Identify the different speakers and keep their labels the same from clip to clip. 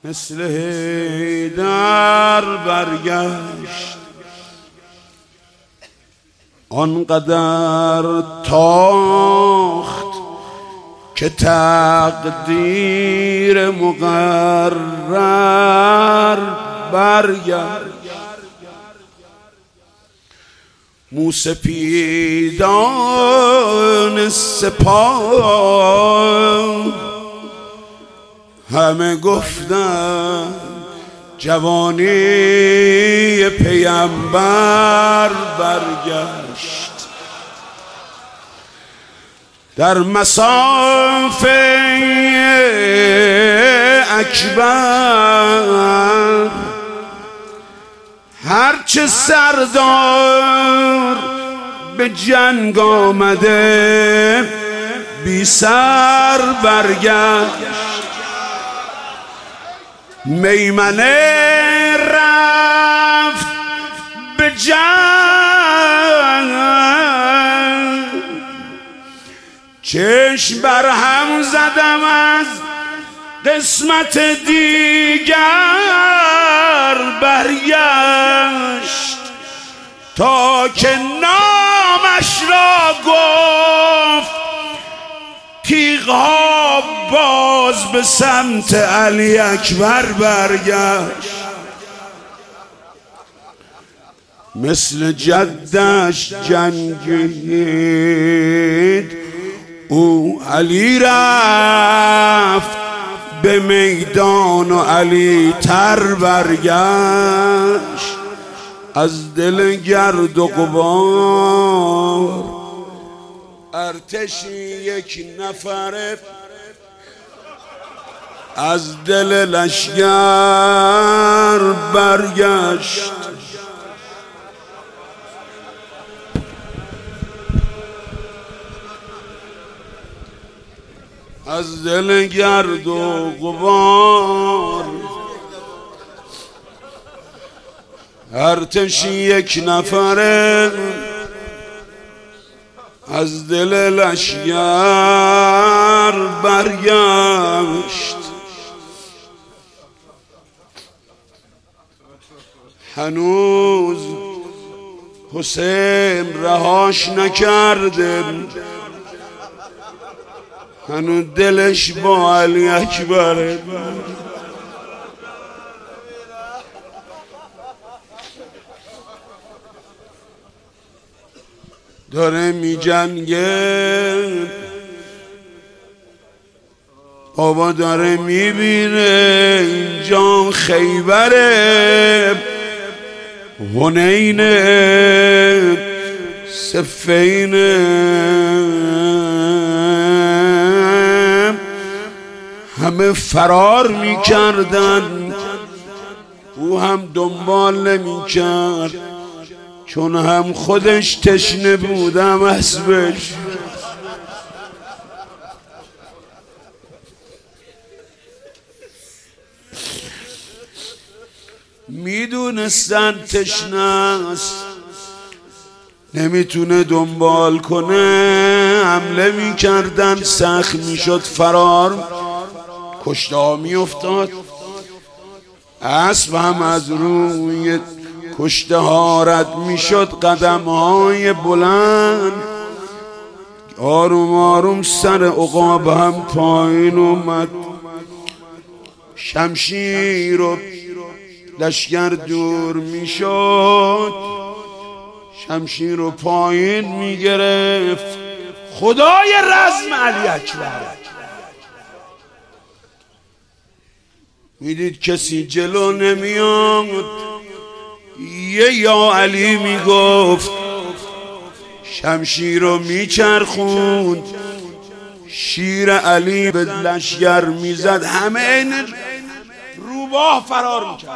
Speaker 1: مثل حیدر برگشت، آنقدر تاخت که تقدیر مقرر برگشت. موسپیدان سپاه همه گفتن جوانی پیامبر برگشت. در مصاف اکبر هرچه سردار به جنگ آمده بی سر برگشت. میمنه رفت به جنگ، چشم بر هم زدم از قسمت دیگر برگشت، تا که نامش را گفت تیغها باز به سمت علی اکبر برگشت. مثل جدش جنگید او علی رفت به میدان و علی تر برگشت. از دل گرد و غبار ارتشی یک نفره از دل لشگر برگشت. از دل گرد و غبار ارتشی یک نفره از دل لشگر برگشت. هنوز حسین رهاش نکرده، هنوز دلش با علی اکبره. داره می جنگه، بابا داره می بینه اینجا خیبره، حنینه، صفینه، همه فرار می کردن، او هم دنبال نمی کرد، چون هم خودش تشنه بودم اسبش. میدونستن تشنه است، نمیتونه دنبال کنه، حمله میکردن، سخت میشد فرار، کشته ها میافتاد، اسب هم از روی کشته ها رد میشد، قدم های بلند، آروم آروم سر عقاب هم پایین اومد. شمشیر و لشگر دور میشد، شمشیر رو پایین میگرفت. خدای رزم علی اکبر میدید کسی جلو نمیاد، یه یا علی میگفت، شمشیر رو میچرخوند، شیر علی به لشگر میزد، همه این روباه فرار میکرد.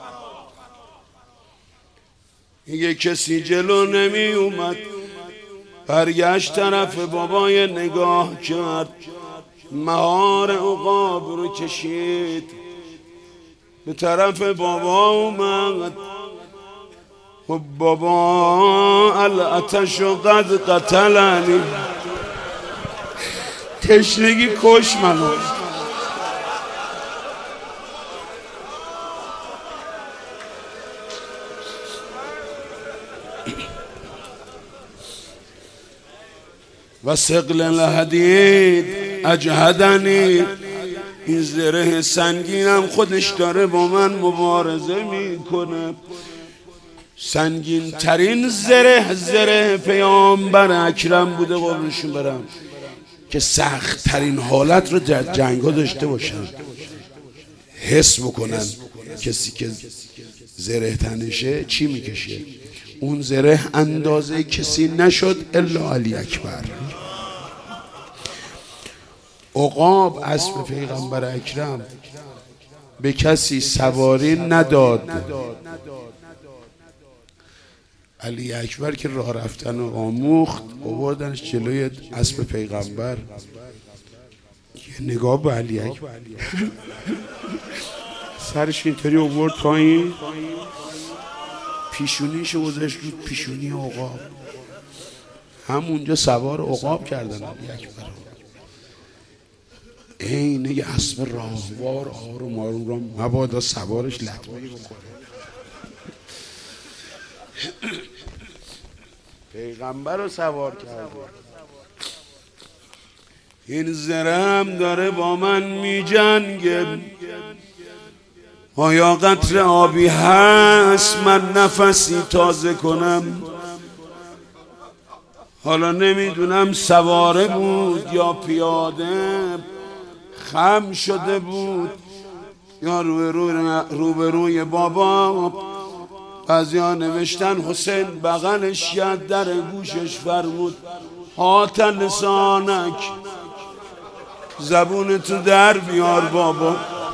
Speaker 1: یه کسی جلو نمی اومد، برگشت طرف بابای نگاه کرد، مهار عقاب رو کشید به طرف بابا اومد. و بابا العطش قد قتلنی، تشنگی کش منو. و ثقل الحدید اجهدنی. این زره سنگینم خودش داره با من مبارزه میکنه. سنگین ترین زره پیامبر اکرم بوده قربونشون برم که سخت ترین حالت رو در جنگ ها داشته باشن، حس بکنن کسی که زره تنشه چی میکشه. اون زره اندازه کسی نشد الا علی اکبر. عقاب اسب پیغمبر اکرم به کسی سواری نداد. علی اکبر که راه رفتن رو آموخت آوردنش جلوی اسب پیغمبر. یه نگاه به علی اکبر سرش اینطوری آورد پایین، پیشونیشو گذاشت رو پیشونی عقاب. همونجا سوار عقاب کردن علی اکبر. اینه یه اسب راهوار آروم آروم را مبادا سوارش لطمه‌ای بکنه. پیغمبر رو سوار کرده. این زرم داره با من می جنگه. آیا قطر آبی هست من نفسی تازه کنم؟ حالا نمیدونم سواره بود یا پیاده، خم شده بود یا روبروی بابا. بعضیا نوشتن حسین بغلش ید در گوشش فرمود هات لسانک، زبون تو در بیار بابا.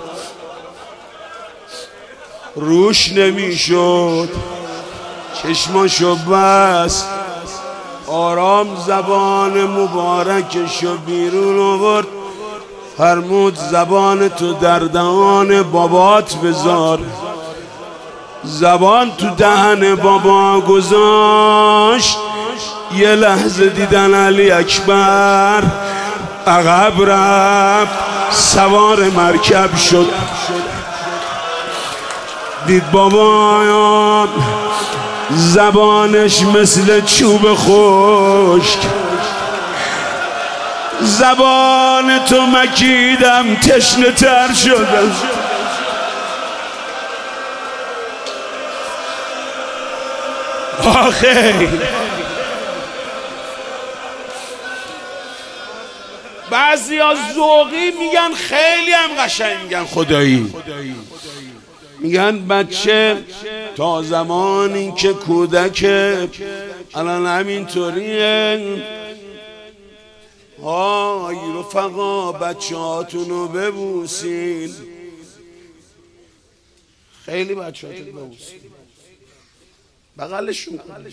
Speaker 1: روش نمیشد، چشماشو بست، آرام زبان مبارکشو بیرون آورد، فرمود زبان تو در دهان بابات بذار. زبان تو دهن بابا گذاشت. یه لحظه دیدن علی اکبر عقب رفت، سوار مرکب شد. دید بابا زبانش مثل چوب خشک. زبان تو مکیدم تشنه تر شدم. آخه بعضی ها ذوقی میگن، خیلی هم قشنگ میگن خدایی. میگن بچه تا زمانی که کودکه الان همینطوریه. آی رفقا بچه هاتونو ببوسین، خیلی بچه هاتونو ببوسین، بغلشون کنین.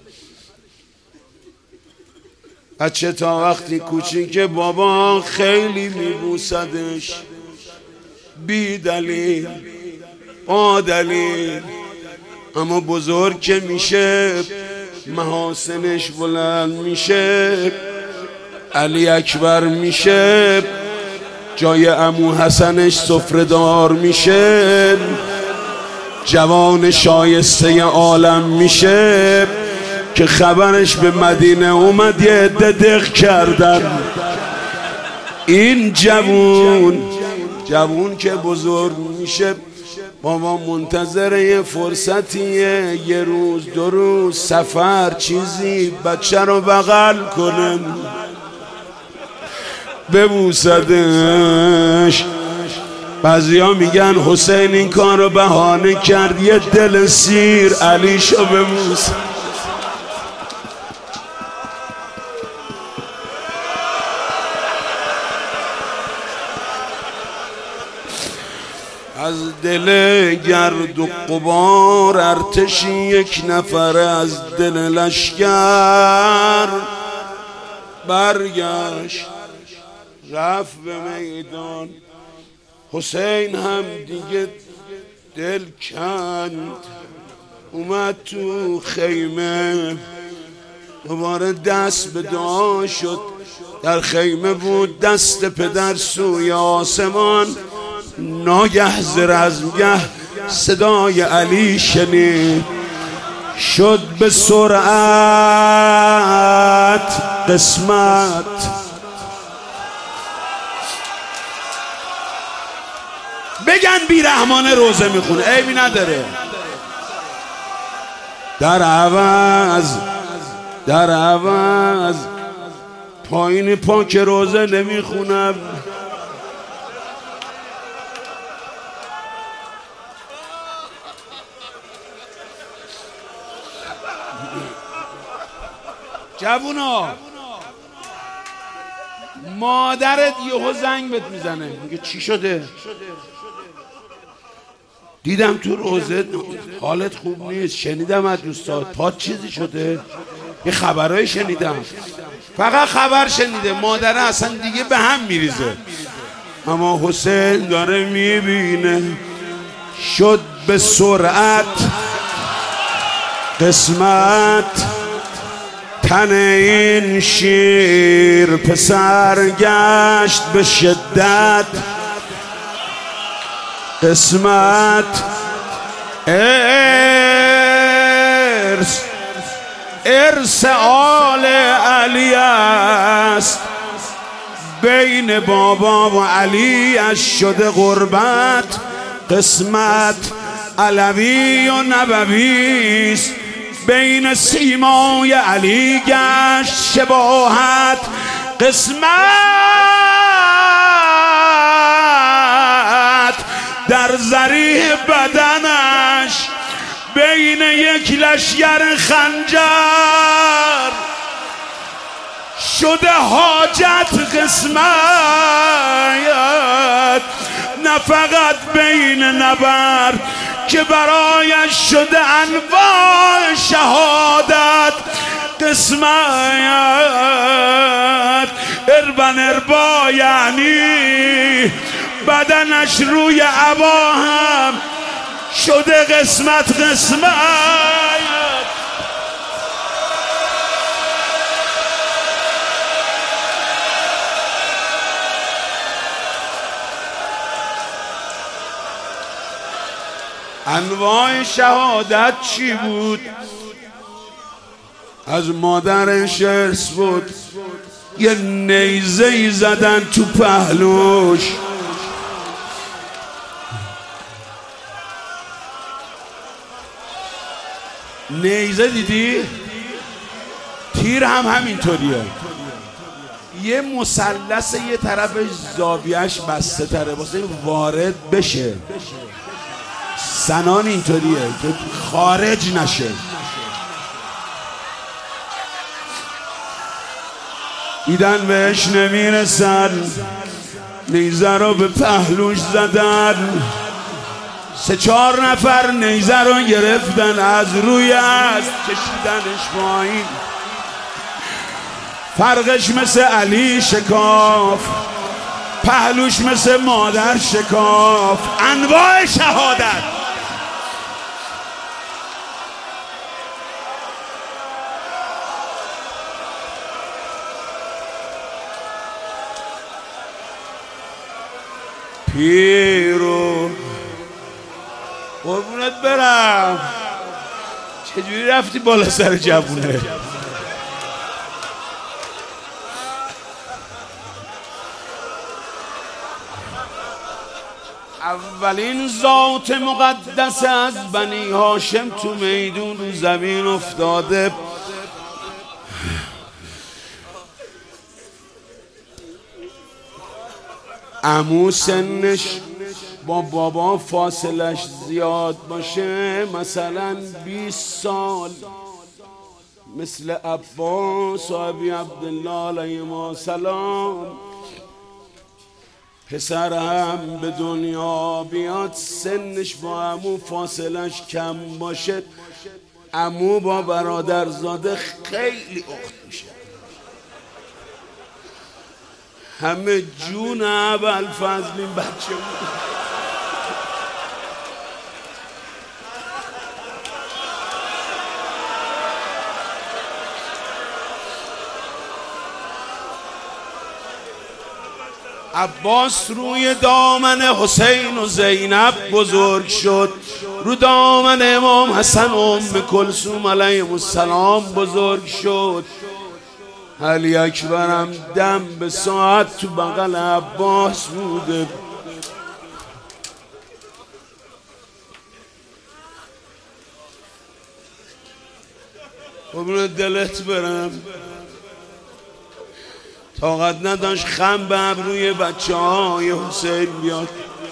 Speaker 1: بچه تا وقتی کوچیکه بابا خیلی میبوسدش، بی دلیل با دلیل. اما بزرگ که میشه محاسنش بلند میشه، علی اکبر میشه، جای عمو حسنش سفره‌دار میشه، جوان شایسته عالم میشه که خبرش به مدینه اومد. یه عده دق کردن این جوون که بزرگ میشه بابا منتظر یه فرصتیه، یه روز دو روز سفر چیزی بچه رو بغل کنه ببوسدش. بعضیا میگن حسین این کار رو بهانه کرد یه دل سیر علیشو ببوس. از دل گرد و غبار ارتشی یک نفره از دل لشکر برگشت رفت به میدان. حسین هم دیگه دل کند اومد تو خیمه، دوباره دست به دعا شد. در خیمه بود دست پدر سوی آسمان. ناگه ز رزمگه صدای علی شنید، شد به سرعت قسمت بگن بیرحمانه روزه میخونه، عیبی نداره. در عوض پایین پا که روزه نمیخونم، جوونا مادرت یهو زنگ بهت میزنه میگه چی شده؟ دیدم تو روزه حالت خوب نیست، شنیدم از دوستات پات چیزی شده، یه خبرهای شنیدم. فقط خبر شنیده، مادره اصلا دیگه به هم میریزه. اما حسین داره میبینه شد به سرعت قسمت تن این شیر، پسر گشت به شدت قسمت. ارث آل علی است، بین بابا و علی اش شده غربت قسمت. علوی و نبوی است، بین سیمای علی گشت شباهت قسمت. در ضریح بدنش بین یک لشگر خنجر شده حاجت قسمت. نه فقط بین نبرد که برایش شده انواع شهادت قسمت. اربا یعنی بدنش روی عبا هم شده قسمت قسمت. انواع شهادت چی بود؟ از مادرش ارث بود، یه نیزه‌ای زدن تو پهلوش، نیزه دیدی؟ تیر هم همینطوریه، یه مثلث یه طرفش زاویه‌اش بسته تره واسه وارد بشه. سنان اینطوریه که خارج نشه. دیدن بهش نمیرسن، نیزه رو به پهلوش زدن. 3-4 نفر نیزه رو گرفتن، از روی اسب کشیدنش پایین. فرقش مثل علی شکاف، پهلوش مثل مادر شکاف. انواع شهادت. پیرو قربونت برم، چجوری رفتی بالا سر جوونه؟ اولین ذات مقدس از بنی هاشم تو میدون رو زمین افتاده. عمو سنش با بابا فاصلش زیاد باشه، مثلا 20 سال، مثل عباس و ابی عبدالله علیهم السلام. پسر هم به دنیا بیاد، سنش با عمو فاصلش کم باشه، عمو با برادرزاده خیلی اخت میشه. همه جون ابوالفضل این بچه بود. عباس روی دامن حسین و زینب بزرگ شد، رو دامن امام حسن و ام کلثوم علیهم السلام بزرگ شد. علی اکبرم دم به ساعت تو بغل عباس بوده. قربون دلت برم، طاقت نداشت خم به ابروی بچه های حسین بیاد.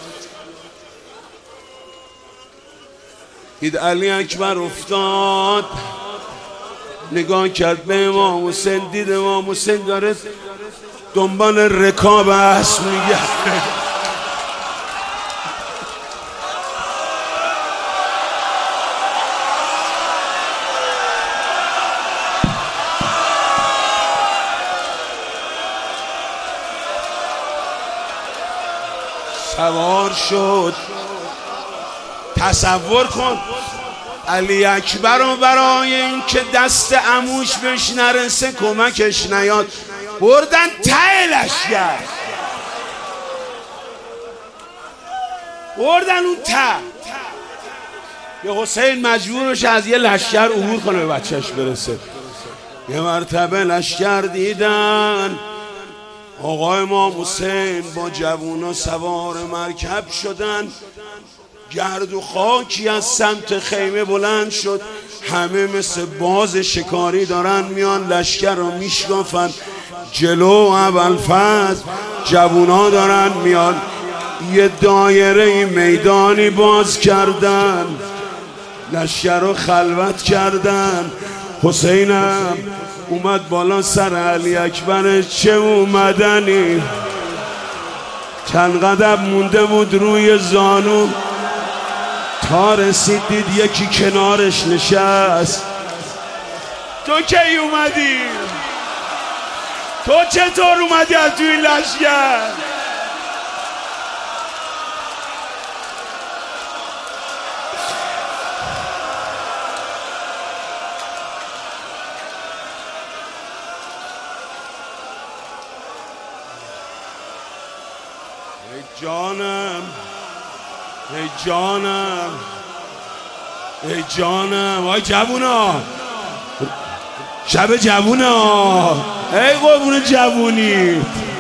Speaker 1: دید علی اکبر افتاد، نگاه کرد به امام حسین، دید امام حسین داره دنبال رکاب اسب میگرده. سوار شد. تصور کن علی اکبر رو برای این که دست عموش بهش نرسه کمکش نیاد بردن ته لشگر، بردن اون ته. یه حسین مجبورش از یه لشگر عبور کنه به بچهش برسه. یه مرتبه لشگر دیدن آقای امام حسین با جوونا سوار مرکب شدن، گرد و خاکی از سمت خیمه بلند شد، همه مثل باز شکاری دارن میان لشکر رو میشکافن. جلو ابوالفضل جوونا دارن میان، یه دایره میدانی باز کردن، لشکر رو خلوت کردن. حسینم اومد بالا سر علی اکبر، چه اومدنی، چند قدم مونده بود روی زانو تا رسید دید یکی کنارش نشست. تو کی اومدی؟ تو چطور اومدی از توی لشگر؟ ای جانم، ای جانم، ای جانم، آی جوونا، شب جوونا، ای قربون جوونی.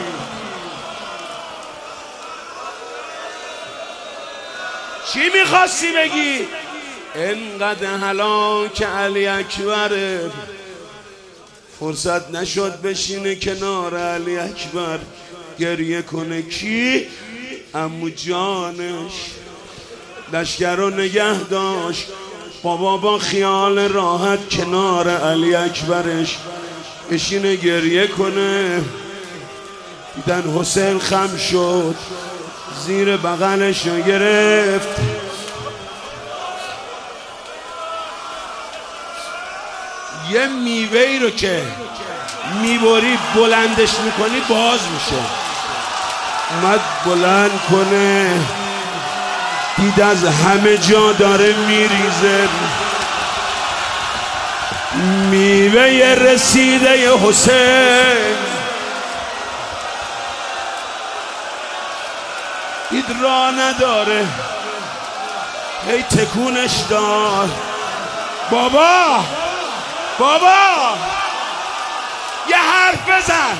Speaker 1: چی میخواستی بگی؟ انقدر هلاک علی اکبره، فرصت نشد بشینه کنار علی اکبر گریه کنه. کی؟ عمو جانش لشگر رو نگه داشت. بابا با خیال راحت کنار علی اکبرش بشینه گریه کنه. دیدن حسین خم شد، زیر بغلش رو گرفت، یه میوهی رو که میبری بلندش میکنی باز میشه. اومد بلند کنه، دید از همه جا داره میریزه میوه رسیده حسین. دید راه نداره، هی تکونش داد. بابا بابا یه حرف بزن.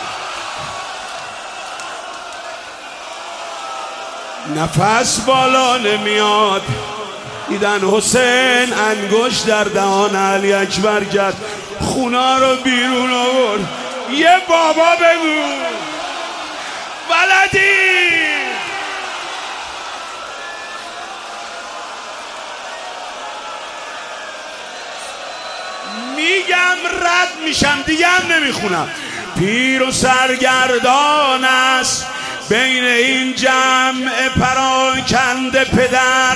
Speaker 1: نفس بالا نمیاد. دیدن حسین انگشت در دهان علی اکبر کرد، خونا رو بیرون آورد. یه بابا بگو ولدی. میگم رد میشم دیگه هم نمیخونم. پیر و سرگردان است بین این جمع پراکنده پدر.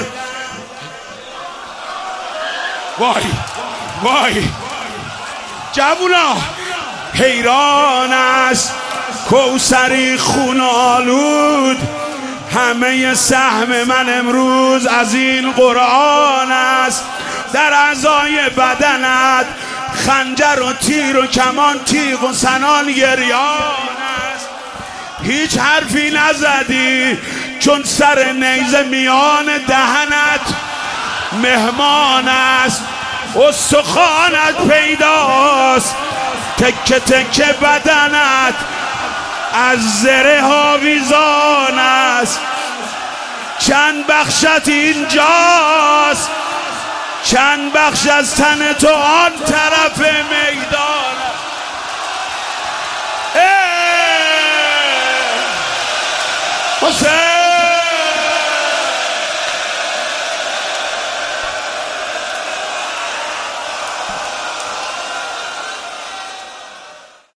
Speaker 1: وای وای جوونا، حیران است کوثری خون آلود. همه سهم من امروز از این قرآن است. در اعضای بدنت خنجر و تیر و کمان، تیغ و سنان گریان است. هیچ حرفی نزدی چون سر نیزه میان دهنت مهمان است. استخوانت پیداست تکه تکه بدنت از زره آویزان است. چند بخشت اینجاست، چند بخش از تن تو آن طرف میدان. حسین